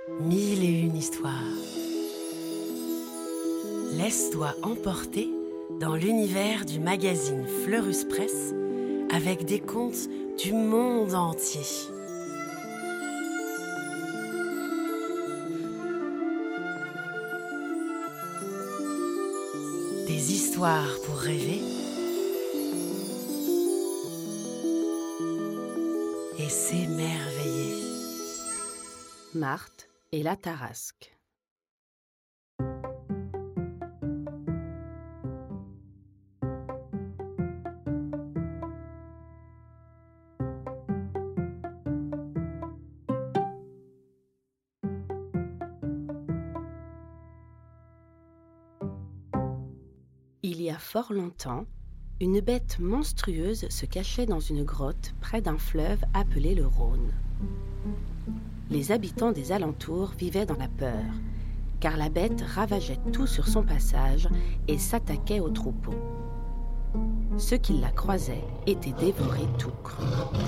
Mille et une histoires. Laisse-toi emporter dans l'univers du magazine Fleurus Press avec des contes du monde entier. Des histoires pour rêver et s'émerveiller. Marthe et la Tarasque. Il y a fort longtemps, une bête monstrueuse se cachait dans une grotte près d'un fleuve appelé le Rhône. Les habitants des alentours vivaient dans la peur, car la bête ravageait tout sur son passage et s'attaquait aux troupeaux. Ceux qui la croisaient étaient dévorés tout crus.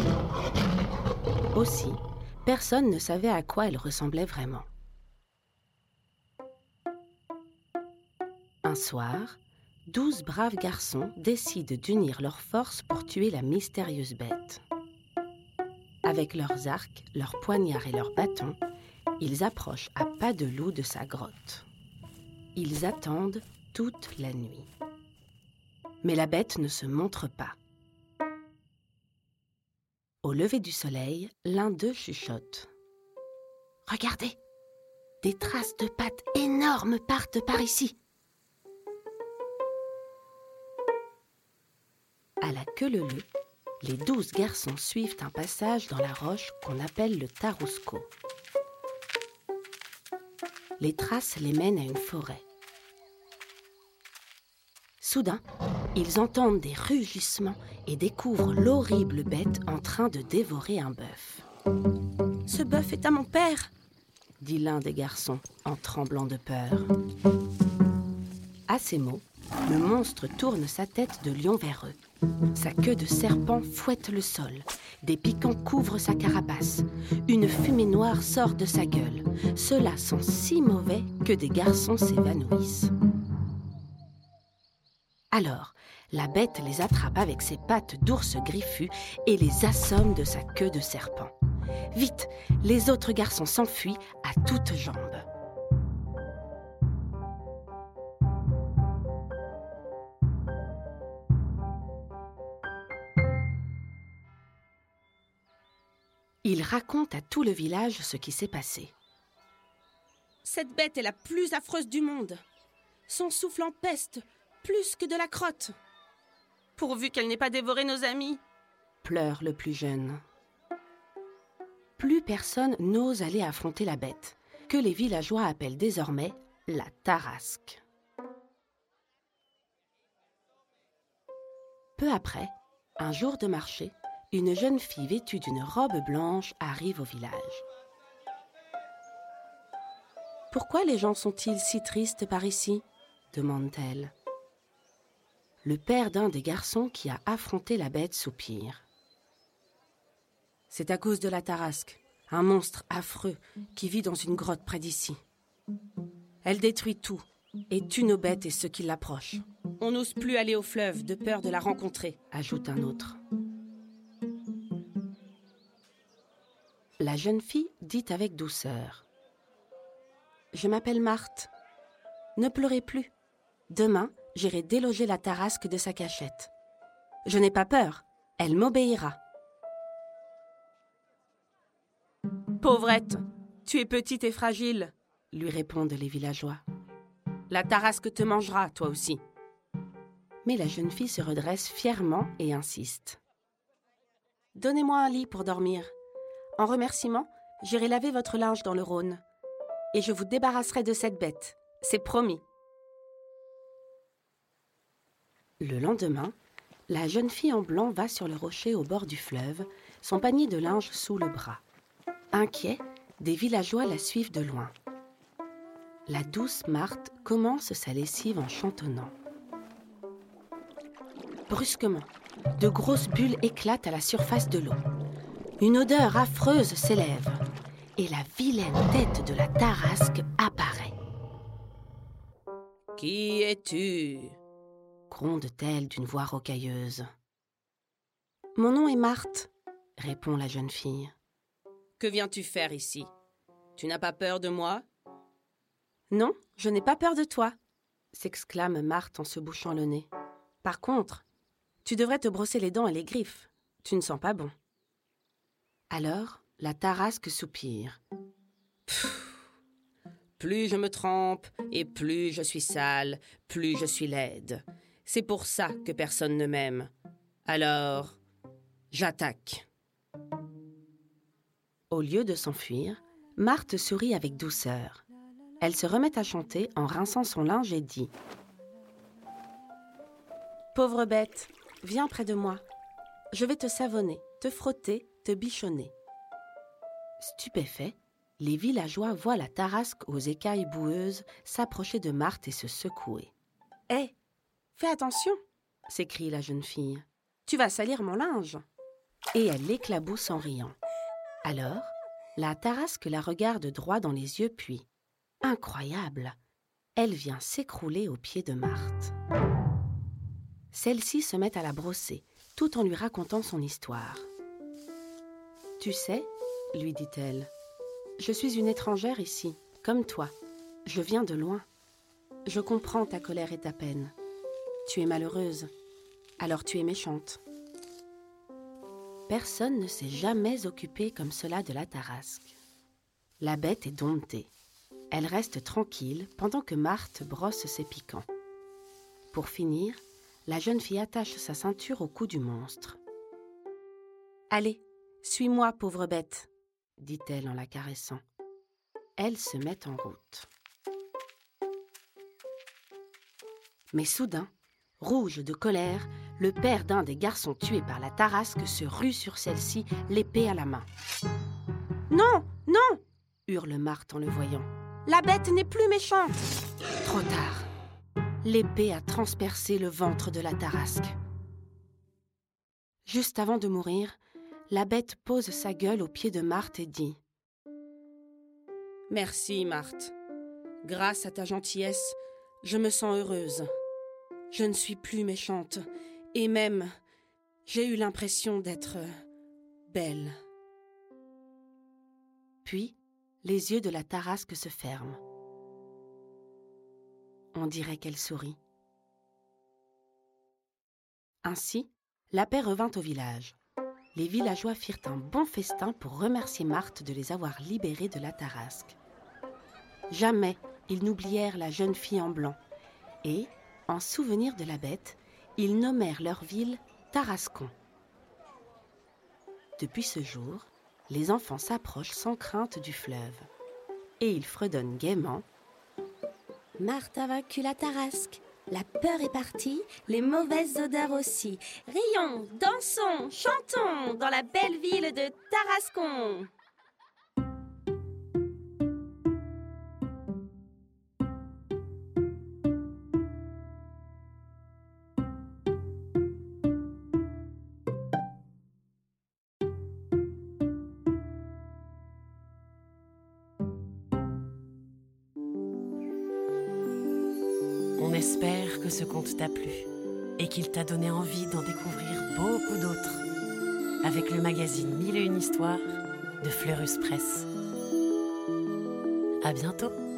Aussi, personne ne savait à quoi elle ressemblait vraiment. Un soir, 12 braves garçons décident d'unir leurs forces pour tuer la mystérieuse bête. Avec leurs arcs, leurs poignards et leurs bâtons, ils approchent à pas de loup de sa grotte. Ils attendent toute la nuit. Mais la bête ne se montre pas. Au lever du soleil, l'un d'eux chuchote. « Regardez, des traces de pattes énormes partent par ici. » À la queue leu-leu, les 12 garçons suivent un passage dans la roche qu'on appelle le Tarasque. Les traces les mènent à une forêt. Soudain, ils entendent des rugissements et découvrent l'horrible bête en train de dévorer un bœuf. « Ce bœuf est à mon père !» dit l'un des garçons en tremblant de peur. À ces mots, le monstre tourne sa tête de lion vers eux. Sa queue de serpent fouette le sol. Des piquants couvrent sa carapace. Une fumée noire sort de sa gueule. Cela sent si mauvais que des garçons s'évanouissent. Alors, la bête les attrape avec ses pattes d'ours griffu et les assomme de sa queue de serpent. Vite, les autres garçons s'enfuient à toutes jambes. Il raconte à tout le village ce qui s'est passé. Cette bête est la plus affreuse du monde. Son souffle empeste plus que de la crotte. Pourvu qu'elle n'ait pas dévoré nos amis, pleure le plus jeune. Plus personne n'ose aller affronter la bête, que les villageois appellent désormais la Tarasque. Peu après, un jour de marché, une jeune fille vêtue d'une robe blanche arrive au village. « Pourquoi les gens sont-ils si tristes par ici ?» demande-t-elle. Le père d'un des garçons qui a affronté la bête soupire. « C'est à cause de la Tarasque, un monstre affreux qui vit dans une grotte près d'ici. Elle détruit tout et tue nos bêtes et ceux qui l'approchent. On n'ose plus aller au fleuve de peur de la rencontrer, » ajoute un autre. La jeune fille dit avec douceur. « Je m'appelle Marthe. Ne pleurez plus. Demain, j'irai déloger la Tarasque de sa cachette. Je n'ai pas peur, elle m'obéira. » « Pauvrette, tu es petite et fragile, » lui répondent les villageois. « La Tarasque te mangera, toi aussi. » Mais la jeune fille se redresse fièrement et insiste. « Donnez-moi un lit pour dormir. En remerciement, j'irai laver votre linge dans le Rhône. Et je vous débarrasserai de cette bête. C'est promis. » Le lendemain, la jeune fille en blanc va sur le rocher au bord du fleuve, son panier de linge sous le bras. Inquiets, des villageois la suivent de loin. La douce Marthe commence sa lessive en chantonnant. Brusquement, de grosses bulles éclatent à la surface de l'eau. Une odeur affreuse s'élève et la vilaine tête de la Tarasque apparaît. « Qui es-tu » gronde-t-elle d'une voix rocailleuse. « Mon nom est Marthe » répond la jeune fille. « Que viens-tu faire ici? Tu n'as pas peur de moi ?»« Non, je n'ai pas peur de toi » s'exclame Marthe en se bouchant le nez. « Par contre, tu devrais te brosser les dents et les griffes. Tu ne sens pas bon. » Alors, la Tarasque soupire. Plus je me trempe et plus je suis sale, plus je suis laide. C'est pour ça que personne ne m'aime. Alors, j'attaque. Au lieu de s'enfuir, Marthe sourit avec douceur. Elle se remet à chanter en rinçant son linge et dit « Pauvre bête, viens près de moi. Je vais te savonner, te frotter, te bichonner. » Stupéfaits, les villageois voient la Tarasque aux écailles boueuses s'approcher de Marthe et se secouer. « Hé, fais attention !» s'écrie la jeune fille. « Tu vas salir mon linge !» Et elle l'éclabousse en riant. Alors, la Tarasque la regarde droit dans les yeux, puis, incroyable, elle vient s'écrouler aux pieds de Marthe. Celle-ci se met à la brosser, tout en lui racontant son histoire. « Tu sais, lui dit-elle, je suis une étrangère ici, comme toi. Je viens de loin. Je comprends ta colère et ta peine. Tu es malheureuse, alors tu es méchante. » Personne ne s'est jamais occupé comme cela de la Tarasque. La bête est domptée. Elle reste tranquille pendant que Marthe brosse ses piquants. Pour finir, la jeune fille attache sa ceinture au cou du monstre. « Allez, suis-moi, pauvre bête !» dit-elle en la caressant. Elle se met en route. Mais soudain, rouge de colère, le père d'un des garçons tués par la Tarasque se rue sur celle-ci, l'épée à la main. « Non, non !» hurle Marthe en le voyant. « La bête n'est plus méchante !» Trop tard. L'épée a transpercé le ventre de la Tarasque. Juste avant de mourir, la bête pose sa gueule aux pieds de Marthe et dit « Merci, Marthe. Grâce à ta gentillesse, je me sens heureuse. Je ne suis plus méchante, et même, j'ai eu l'impression d'être belle. » Puis, les yeux de la Tarasque se ferment. On dirait qu'elle sourit. Ainsi, la paix revint au village. Les villageois firent un bon festin pour remercier Marthe de les avoir libérés de la Tarasque. Jamais ils n'oublièrent la jeune fille en blanc et, en souvenir de la bête, ils nommèrent leur ville Tarascon. Depuis ce jour, les enfants s'approchent sans crainte du fleuve et ils fredonnent gaiement « Marthe a vaincu la Tarasque. La peur est partie, les mauvaises odeurs aussi. Rions, dansons, chantons dans la belle ville de Tarascon. » On espère que ce conte t'a plu et qu'il t'a donné envie d'en découvrir beaucoup d'autres avec le magazine 1001 histoires de Fleurus Press. À bientôt!